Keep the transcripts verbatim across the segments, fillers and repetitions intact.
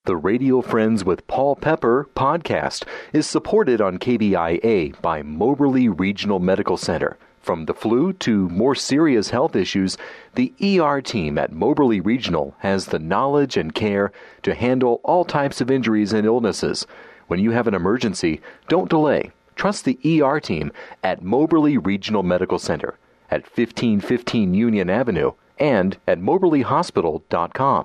The Radio Friends with Paul Pepper podcast is supported on K B I A by Moberly Regional Medical Center. From the flu to more serious health issues, the E R team at Moberly Regional has the knowledge and care to handle all types of injuries and illnesses. When you have an emergency, don't delay. Trust the E R team at Moberly Regional Medical Center at fifteen fifteen Union Avenue and at moberly hospital dot com.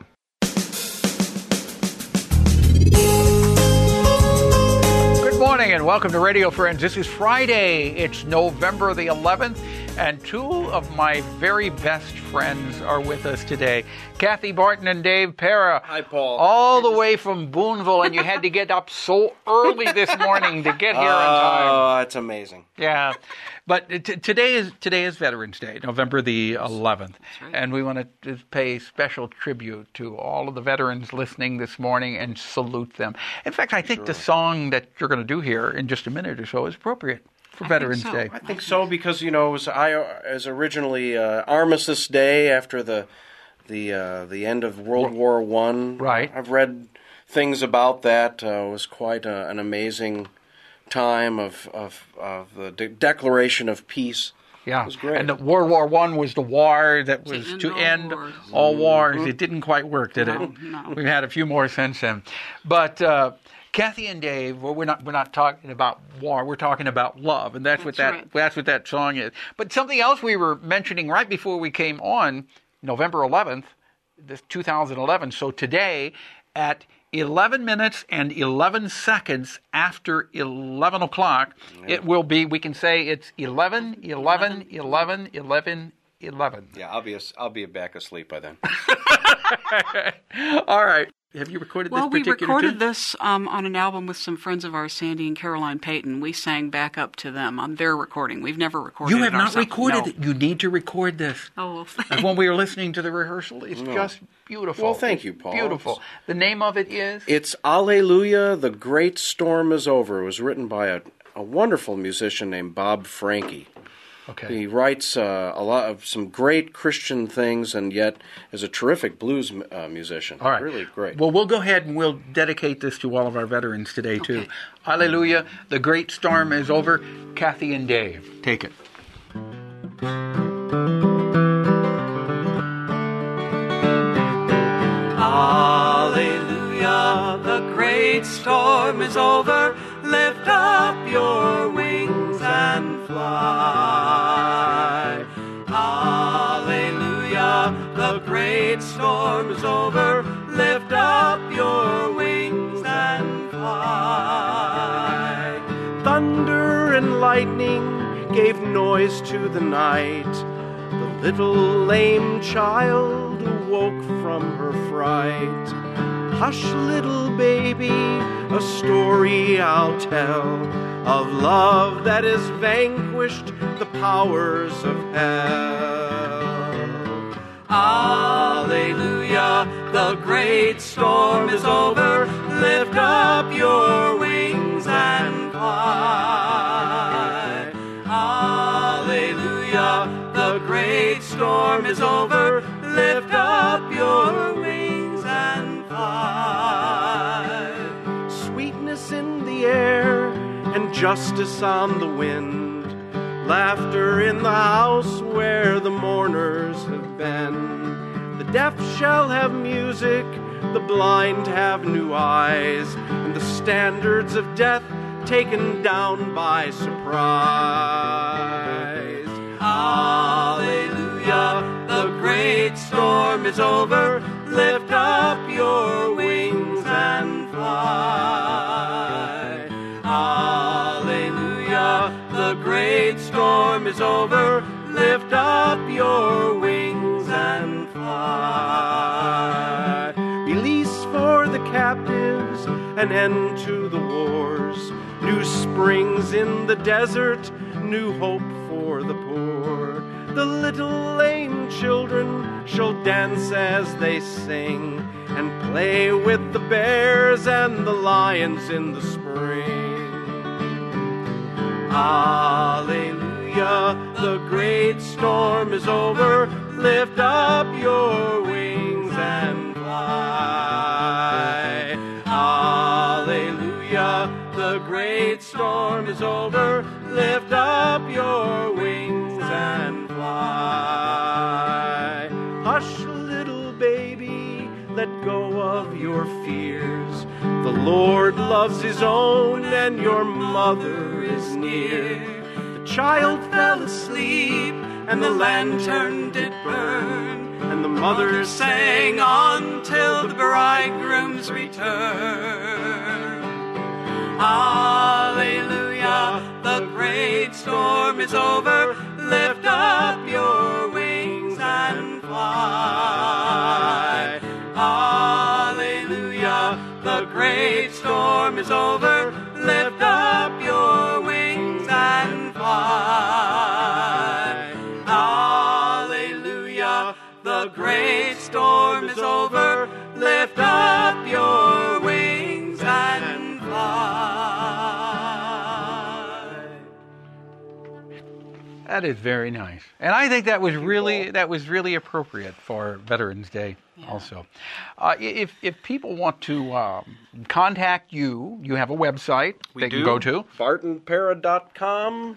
Good morning and welcome to Radio Friends. This is Friday. It's November the eleventh, and two of my very best friends are with us today. Kathy Barton and Dave Para. Hi, Paul. All the way from Boonville, and you had to get up so early this morning to get here on time. Oh, it's amazing. Yeah. But t- today is today is Veterans Day, November the eleventh, right. And we want to pay special tribute to all of the veterans listening this morning and salute them. In fact, I think Sure. the song that you're going to do here in just a minute or so is appropriate for I Veterans think so. Day. I think so because, you know, it was, I, it was originally uh, Armistice Day after the the uh, the end of World War One. Right. I've read things about that. Uh, it was quite a, an amazing time of of, of the de- declaration of peace. Yeah, It was great. and the World War One was the war that was end to all end wars. all wars. Mm-hmm. It didn't quite work, did No, it? no. We've had a few more since then. But uh, Kathy and Dave, well, we're not we're not talking about war. We're talking about love, and that's, what that That's right. that's what that song is. But something else we were mentioning right before we came on, November eleventh, this two thousand eleven. So today at eleven minutes and eleven seconds after eleven o'clock, it will be, we can say it's eleven, eleven, eleven, eleven, eleven. Yeah, I'll be a, I'll be back asleep by then. All right. Have you recorded Well, this we particular recorded tune? this um, on an album with some friends of ours, Sandy and Caroline Payton. We sang back up to them on their recording. We've never recorded You it have not ourselves. recorded No. it. You need to record this. Oh, well, And when we were listening to the rehearsal, it's just beautiful. Well, thank you, It's Paul. Beautiful. The name of it is? It's Alleluia, the Great Storm is Over. It was written by a, a wonderful musician named Bob Franke. Okay. He writes uh, a lot of some great Christian things, and yet is a terrific blues uh, musician. All right. Really great. Well, we'll go ahead and we'll dedicate this to all of our veterans today, too. Okay. Hallelujah. The great storm is over. Kathy and Dave, take it. Hallelujah, the great storm is over. Lift up your wings and fly. Hallelujah, the great storm is over. Lift up your wings and fly. Thunder and lightning gave noise to the night. The little lame child awoke from her fright. Hush, little baby, a story I'll tell of love that has vanquished the powers of hell. Hallelujah, the great storm is over. Lift up your wings and fly. Hallelujah, the great storm is over. Lift up your wings and fly. Sweetness in the air and justice on the wind. Laughter in the house where the mourners have been. The deaf shall have music, the blind have new eyes, and the standards of death taken down by surprise. Hallelujah, the great storm is over. Lift up your wings and fly. Hallelujah, the great storm is over. Lift up your wings and fly. Release for the captives, an end to the wars. New springs in the desert, new hope for the poor. The little lame children shall dance as they sing, and play with the bears and the lions in the spring. Hallelujah, the great storm is over. Lift up your wings and fly. the great storm is over. Lift up your wings and fly. Hush, little baby, let go of your fears. The Lord loves his own, and your mother is near. The child fell asleep, and the lantern did burn, and the mother sang on till the bridegroom's return. Hallelujah, the great storm is over. Lift up your wings and fly. Hallelujah, the great storm is over. Lift up your wings and fly. Hallelujah, the great storm is over. Lift up your wings and fly. That is very nice, and I think that was really that was really appropriate for Veterans Day. Yeah. Also, uh, if if people want to um, contact you, you have a website we they do. can go to Barton Para dot com.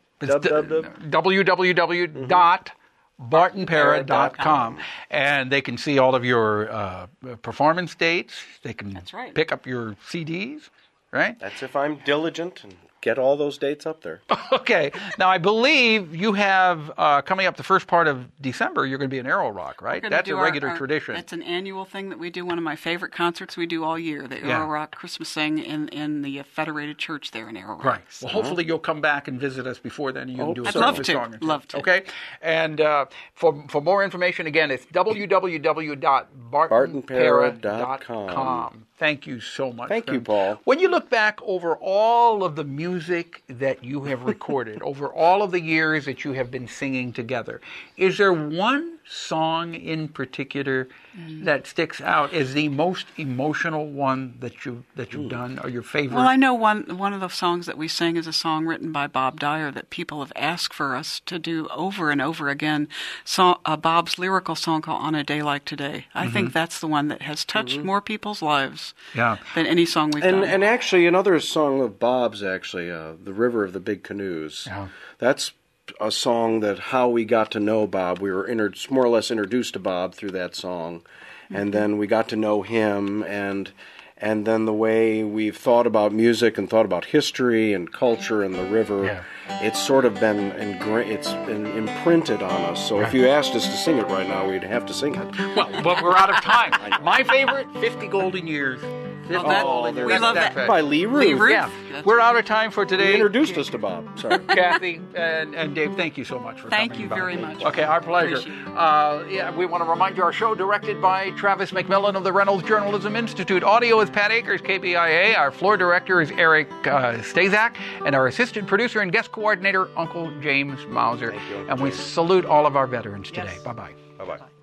w w w dot barton para dot com, and they can see all of your uh, performance dates. They can That's right. pick up your C Ds, right? That's if I'm diligent and get all those dates up there. Okay. Now, I believe you have, uh, coming up the first part of December, you're going to be in Arrow Rock, right? We're gonna That's do a regular our, our, tradition. That's an annual thing that we do. One of my favorite concerts we do all year, the Yeah. Arrow Rock Christmas Sing in, in the Federated Church there in Arrow Rock. Right. Well, hopefully you'll come back and visit us before then. And you can do a I'd service love to. song or two. Love to. Okay. And uh, for for more information, again, it's w w w dot barton para dot com. Thank you so much. Thank friend. you, Paul. When you look back over all of the music that you have recorded, over all of the years that you have been singing together, is there one song in particular mm. that sticks out as the most emotional one that you that you've Ooh. done, or your favorite? Well, I know one one of the songs that we sing is a song written by Bob Dyer that people have asked for us to do over and over again. So, uh, Bob's lyrical song called "On a Day Like Today." I mm-hmm. think that's the one that has touched mm-hmm. more people's lives yeah. than any song we've and, done. And actually, another song of Bob's, actually, uh, "The River of the Big Canoes." Yeah. That's a song that how we got to know Bob. We were inter- more or less introduced to Bob through that song, mm-hmm. and then we got to know him, and and then the way we've thought about music and thought about history and culture and the river, yeah. it's sort of been ingra- it's been imprinted on us. So right. if you asked us to sing it right now, we'd have to sing it. Well, but we're out of time. My favorite, fifty Golden Years. Oh, that, oh, we love that. By Lee Ruth. Lee Ruth. Yeah. We're out of time for today. You introduced us to Bob. Sorry. Kathy and, and Dave, thank you so much for thank coming. Thank you by. very much. Okay, our pleasure. Uh, yeah, we want to remind you our show directed by Travis McMillan of the Reynolds Journalism Institute. Audio is Pat Akers, K B I A. Our floor director is Eric uh, Stazak. And our assistant producer and guest coordinator, Uncle James Mauser. Thank you, Uncle and we James. salute all of our veterans today. Yes. Bye-bye. Bye-bye.